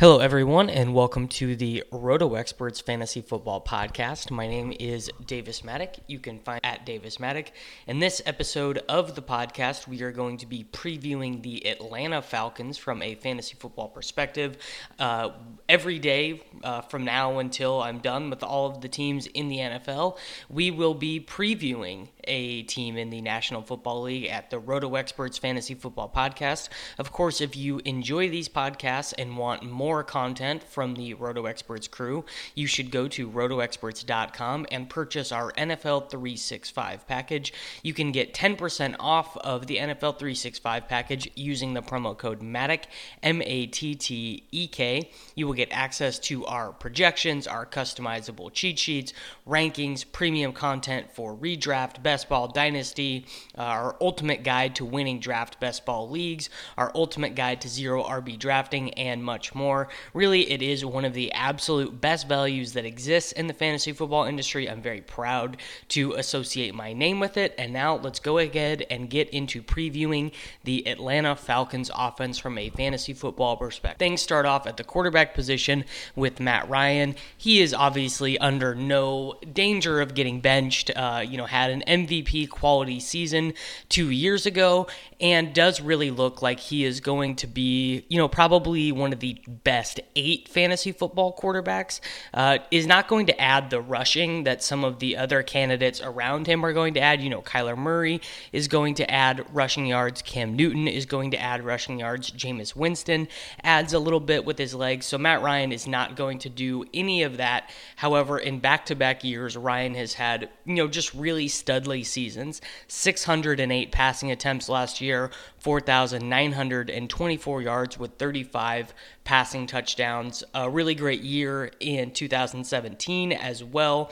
Hello, everyone, and welcome to the Roto Experts Fantasy Football Podcast. My name is Davis Maddock. You can find me at Davis Maddock. In this episode of the podcast, we are going to be previewing the Atlanta Falcons from a fantasy football perspective. Every day from now until I'm done with all of the teams in the NFL, we will be previewing a team in the National Football League at the Roto Experts Fantasy Football Podcast. Of course, if you enjoy these podcasts and want more content from the Roto Experts crew, you should go to rotoexperts.com and purchase our NFL 365 package. You can get 10% off of the NFL 365 package using the promo code MATTEK, MATTEK. You will get access to our projections, our customizable cheat sheets, rankings, premium content for redraft, best ball dynasty, our ultimate guide to winning draft best ball leagues, our ultimate guide to zero RB drafting, and much more. Really, it is one of the absolute best values that exists in the fantasy football industry. I'm very proud to associate my name with it. And now let's go ahead and get into previewing the Atlanta Falcons offense from a fantasy football perspective. Things start off at the quarterback position with Matt Ryan. He is obviously under no danger of getting benched. Had an MVP quality season 2 years ago and does really look like he is going to be, probably one of the best 8 fantasy football quarterbacks. Is not going to add the rushing that some of the other candidates around him are going to add. Kyler Murray is going to add rushing yards. Cam Newton is going to add rushing yards. Jameis Winston adds a little bit with his legs. So Matt Ryan is not going to do any of that. However, in back-to-back years, Ryan has had, just really studly seasons. 608 passing attempts last year, 4,924 yards with 35 passing touchdowns. A really great year in 2017 as well.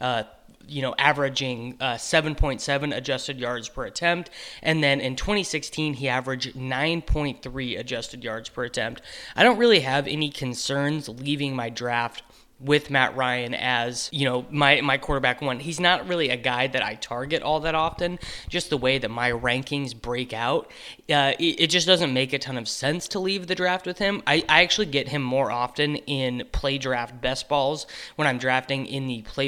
Averaging 7.7 adjusted yards per attempt. And then in 2016, he averaged 9.3 adjusted yards per attempt. I don't really have any concerns leaving my draft with Matt Ryan as, my quarterback one. He's not really a guy that I target all that often. Just the way that my rankings break out, it just doesn't make a ton of sense to leave the draft with him. I actually get him more often in play draft best balls when I'm drafting in the play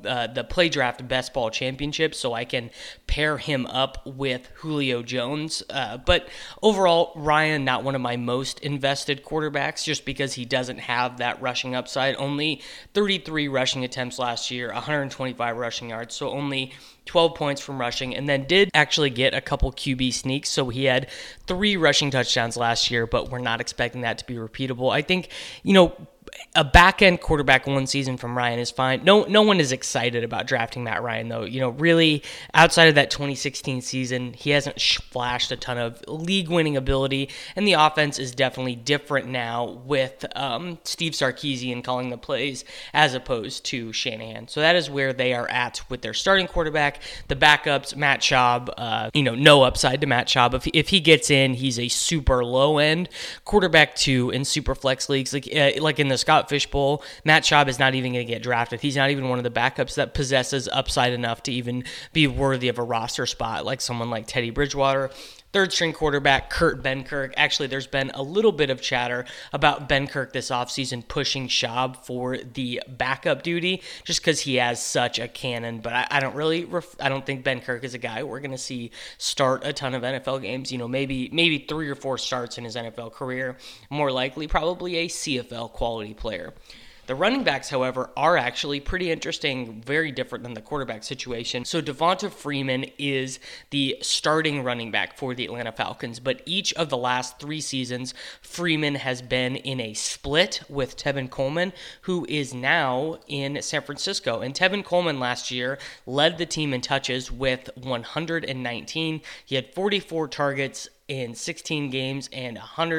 draft best ball championship, so I can pair him up with Julio Jones. But overall, Ryan, not one of my most invested quarterbacks, just because he doesn't have that rushing upside. Only 33 rushing attempts last year, 125 rushing yards, so only 12 points from rushing, and then did actually get a couple QB sneaks, so he had 3 rushing touchdowns last year, but we're not expecting that to be repeatable. I think, a back-end quarterback one season from Ryan is fine. No one is excited about drafting Matt Ryan, though. Really, outside of that 2016 season, he hasn't flashed a ton of league-winning ability, and the offense is definitely different now with Steve Sarkisian calling the plays as opposed to Shanahan. So that is where they are at with their starting quarterback. The backups, Matt Schaub, no upside to Matt Schaub. If he gets in, he's a super low-end quarterback 2 in super flex leagues. Like in the Scott Fish Bowl, Matt Schaub is not even going to get drafted. He's not even one of the backups that possesses upside enough to even be worthy of a roster spot like someone like Teddy Bridgewater. Third-string quarterback, Kurt Benkirk. Actually, there's been a little bit of chatter about Benkirk this offseason pushing Schaub for the backup duty just because he has such a cannon. But I don't think Benkirk is a guy we're going to see start a ton of NFL games. Maybe 3 or 4 starts in his NFL career. More likely, probably a CFL quality player. The running backs, however, are actually pretty interesting, very different than the quarterback situation. So Devonta Freeman is the starting running back for the Atlanta Falcons, but each of the last 3 seasons, Freeman has been in a split with Tevin Coleman, who is now in San Francisco. And Tevin Coleman last year led the team in touches with 119. He had 44 targets in 16 games and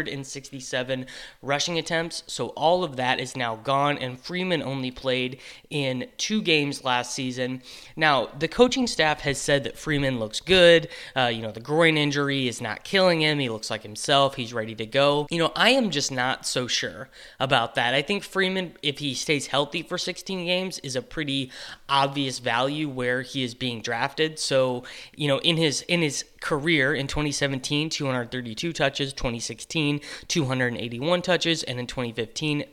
167 rushing attempts. So all of that is now gone, and Freeman only played in 2 games last season. Now, the coaching staff has said that Freeman looks good. The groin injury is not killing him. He looks like himself. He's ready to go. I am just not so sure about that. I think Freeman, if he stays healthy for 16 games, is a pretty obvious value where he is being drafted. So, in his career in 2017 to 232 touches, 2016, 281 touches, and in 2015,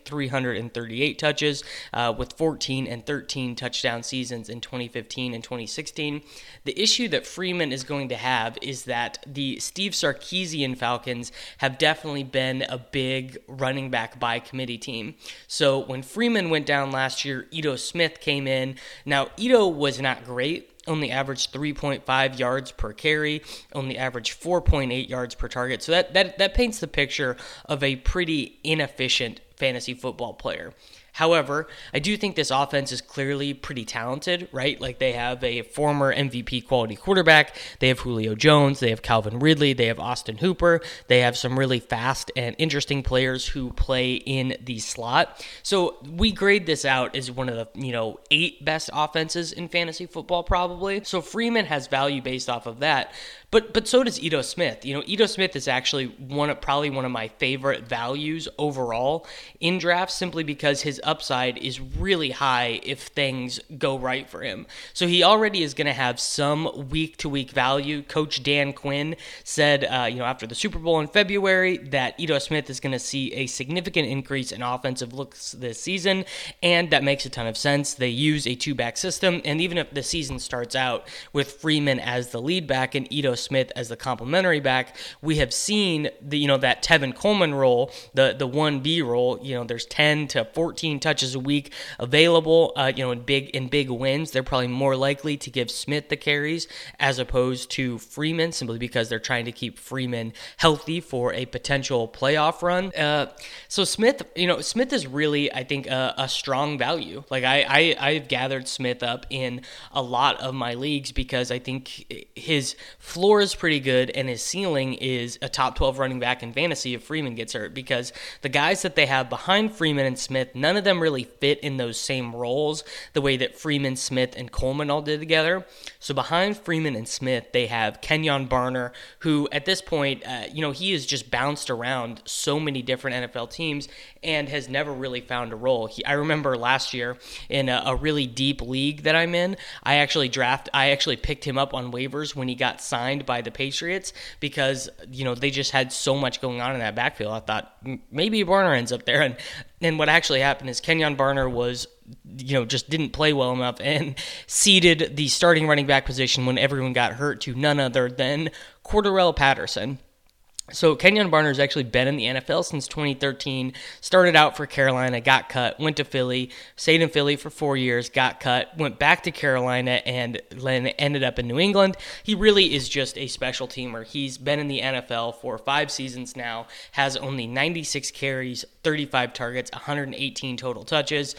338 touches, with 14 and 13 touchdown seasons in 2015 and 2016. The issue that Freeman is going to have is that the Steve Sarkisian Falcons have definitely been a big running back by committee team. So when Freeman went down last year, Ito Smith came in. Now, Ito was not great. Only averaged 3.5 yards per carry, only averaged 4.8 yards per target. So that paints the picture of a pretty inefficient fantasy football player. However, I do think this offense is clearly pretty talented, right? Like, they have a former MVP quality quarterback. They have Julio Jones. They have Calvin Ridley. They have Austin Hooper. They have some really fast and interesting players who play in the slot. So we grade this out as one of the, 8 best offenses in fantasy football, probably. So Freeman has value based off of that. But so does Ito Smith. Ito Smith is actually probably one of my favorite values overall in drafts, simply because his upside is really high if things go right for him. So he already is going to have some week-to-week value. Coach Dan Quinn said, after the Super Bowl in February, that Ito Smith is going to see a significant increase in offensive looks this season, and that makes a ton of sense. They use a 2-back system, and even if the season starts out with Freeman as the lead back and Ito Smith as the complementary back, we have seen that Tevin Coleman role, the 1B role. There's 10 to 14 touches a week available. In big wins, they're probably more likely to give Smith the carries as opposed to Freeman, simply because they're trying to keep Freeman healthy for a potential playoff run. So Smith is really, I think, a strong value. Like, I've gathered Smith up in a lot of my leagues because I think his floor is pretty good and his ceiling is a top 12 running back in fantasy if Freeman gets hurt, because the guys that they have behind Freeman and Smith, none of them really fit in those same roles the way that Freeman, Smith, and Coleman all did together. So behind Freeman and Smith, they have Kenyon Barner, who at this point, he has just bounced around so many different NFL teams and has never really found a role. I remember last year in a really deep league that I'm in, I actually picked him up on waivers when he got signed by the Patriots because, they just had so much going on in that backfield. I thought maybe Barner ends up there. And what actually happened is Kenyon Barner was, just didn't play well enough and ceded the starting running back position when everyone got hurt to none other than Cordarrelle Patterson. So Kenyon Barner has actually been in the NFL since 2013, started out for Carolina, got cut, went to Philly, stayed in Philly for 4 years, got cut, went back to Carolina, and then ended up in New England. He really is just a special teamer. He's been in the NFL for 5 seasons now, has only 96 carries, 35 targets, 118 total touches.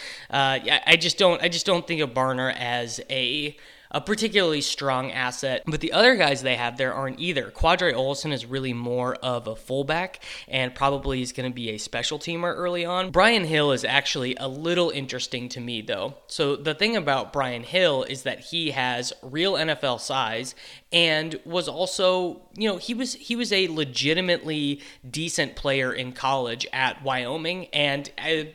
I just don't think of Barner as a particularly strong asset. But the other guys they have there aren't either. Quadre Olson is really more of a fullback and probably is going to be a special teamer early on. Brian Hill is actually a little interesting to me, though. So the thing about Brian Hill is that he has real NFL size and was also, he was a legitimately decent player in college at Wyoming, and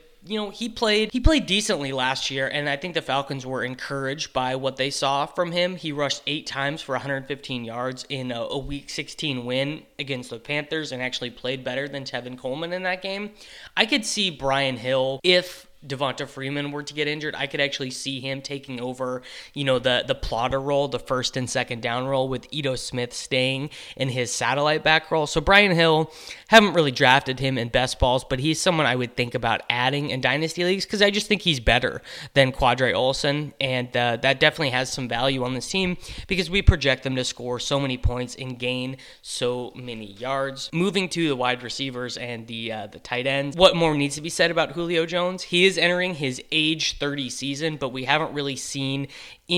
he played decently last year, and I think the Falcons were encouraged by what they saw from him. He rushed 8 times for 115 yards in a Week 16 win against the Panthers and actually played better than Tevin Coleman in that game. I could see Brian Hill, if Devonta Freeman were to get injured, I could actually see him taking over, the plotter role, the first and second down role, with Ito Smith staying in his satellite back role. So Brian Hill, haven't really drafted him in best balls, but he's someone I would think about adding in dynasty leagues because I just think he's better than Quadre Olson, and that definitely has some value on this team because we project them to score so many points and gain so many yards. Moving to the wide receivers and the tight ends, what more needs to be said about Julio Jones? He is entering his age 30 season, but we haven't really seen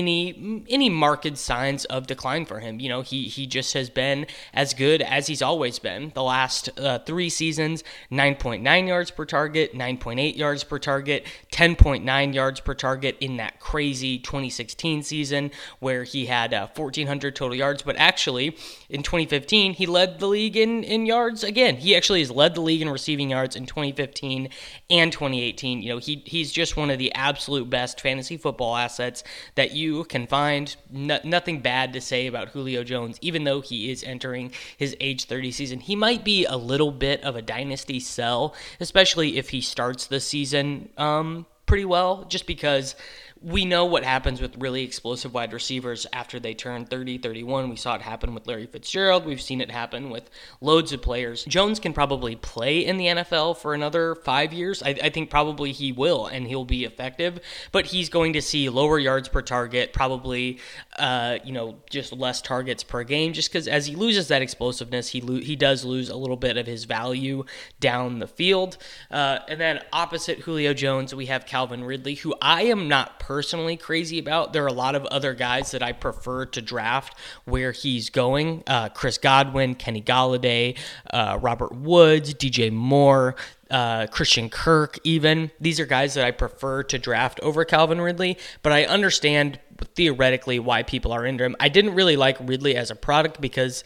any marked signs of decline for him. He just has been as good as he's always been. The last 3 seasons, 9.9 yards per target, 9.8 yards per target, 10.9 yards per target in that crazy 2016 season where he had 1,400 total yards. But actually, in 2015, he led the league in yards again. He actually has led the league in receiving yards in 2015 and 2018. He's just one of the absolute best fantasy football assets that you can find nothing bad to say about Julio Jones, even though he is entering his age 30 season. He might be a little bit of a dynasty sell, especially if he starts the season pretty well, just because we know what happens with really explosive wide receivers after they turn 30, 31. We saw it happen with Larry Fitzgerald. We've seen it happen with loads of players. Jones can probably play in the NFL for another 5 years. I think probably he will, and he'll be effective, but he's going to see lower yards per target, probably, just less targets per game, just because as he loses that explosiveness, he does lose a little bit of his value down the field. And then opposite Julio Jones, we have Calvin Ridley, who I am not personally crazy about. There are a lot of other guys that I prefer to draft where he's going. Chris Godwin, Kenny Golladay, Robert Woods, DJ Moore, Christian Kirk even. These are guys that I prefer to draft over Calvin Ridley, but I understand theoretically why people are into him. I didn't really like Ridley as a prospect because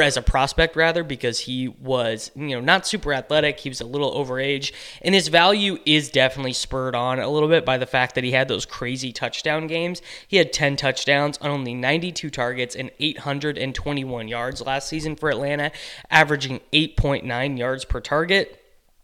he was, not super athletic. He was a little overage, and his value is definitely spurred on a little bit by the fact that he had those crazy touchdown games. He had 10 touchdowns on only 92 targets and 821 yards last season for Atlanta, averaging 8.9 yards per target.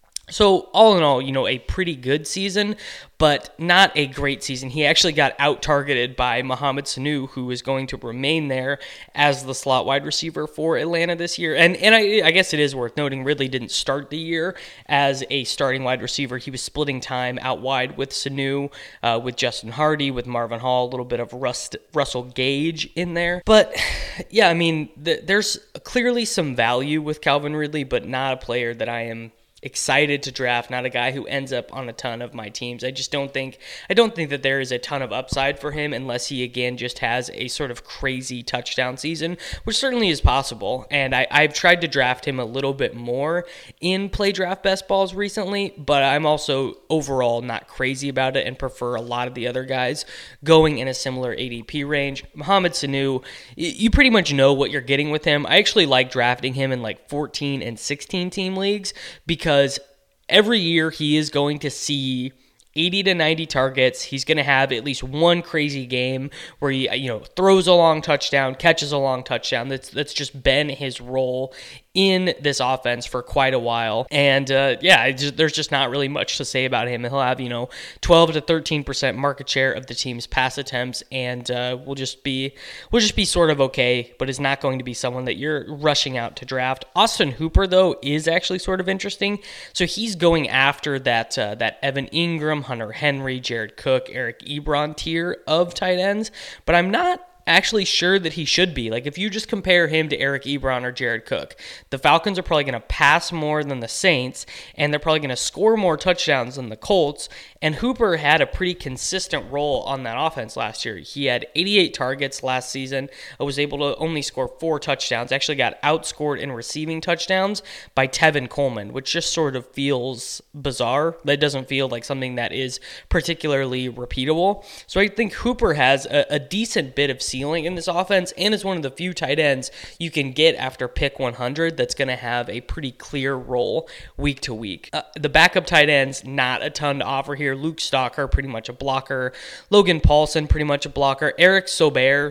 So all in all, a pretty good season, but not a great season. He actually got out-targeted by Mohamed Sanu, who is going to remain there as the slot wide receiver for Atlanta this year. And I guess it is worth noting, Ridley didn't start the year as a starting wide receiver. He was splitting time out wide with Sanu, with Justin Hardy, with Marvin Hall, a little bit of Russell Gage in there. But, yeah, there's clearly some value with Calvin Ridley, but not a player that I am excited to draft, not a guy who ends up on a ton of my teams. I don't think that there is a ton of upside for him unless he again just has a sort of crazy touchdown season, which certainly is possible. And I've tried to draft him a little bit more in Play Draft Best Balls recently, but I'm also overall not crazy about it and prefer a lot of the other guys going in a similar ADP range. Mohamed Sanu, you pretty much know what you're getting with him. I actually like drafting him in like 14 and 16 team leagues because every year he is going to see 80 to 90 targets. He's going to have at least one crazy game where he, throws a long touchdown, catches a long touchdown. That's just been his role in this offense for quite a while. And there's just not really much to say about him. He'll have, 12 to 13% market share of the team's pass attempts, and we'll just be sort of okay, but is not going to be someone that you're rushing out to draft. Austin Hooper, though, is actually sort of interesting. So he's going after that Evan Ingram, Hunter Henry, Jared Cook, Eric Ebron tier of tight ends, but I'm not actually sure that he should be. Like, if you just compare him to Eric Ebron or Jared Cook, the Falcons are probably going to pass more than the Saints, and they're probably going to score more touchdowns than the Colts, and Hooper had a pretty consistent role on that offense last year. He had 88 targets last season, was able to only score 4 touchdowns, actually got outscored in receiving touchdowns by Tevin Coleman, which just sort of feels bizarre. That doesn't feel like something that is particularly repeatable. So I think Hooper has a decent bit of ceiling in this offense, and is one of the few tight ends you can get after pick 100 that's going to have a pretty clear role week to week. The backup tight ends, not a ton to offer here. Luke Stalker, pretty much a blocker. Logan Paulson, pretty much a blocker. Eric Sobert,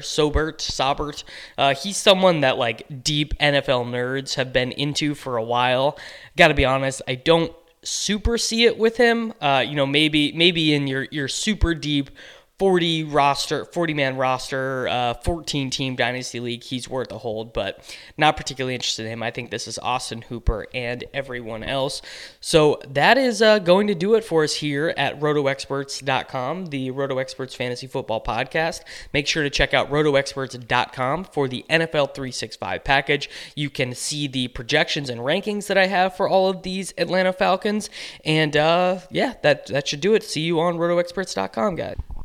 he's someone that like deep NFL nerds have been into for a while. Got to be honest, I don't super see it with him. Maybe in your super deep 40-man roster, 14-team Dynasty League, he's worth a hold, but not particularly interested in him. I think this is Austin Hooper and everyone else. So that is going to do it for us here at RotoExperts.com, the RotoExperts Fantasy Football Podcast. Make sure to check out RotoExperts.com for the NFL 365 package. You can see the projections and rankings that I have for all of these Atlanta Falcons. And that should do it. See you on RotoExperts.com, guys.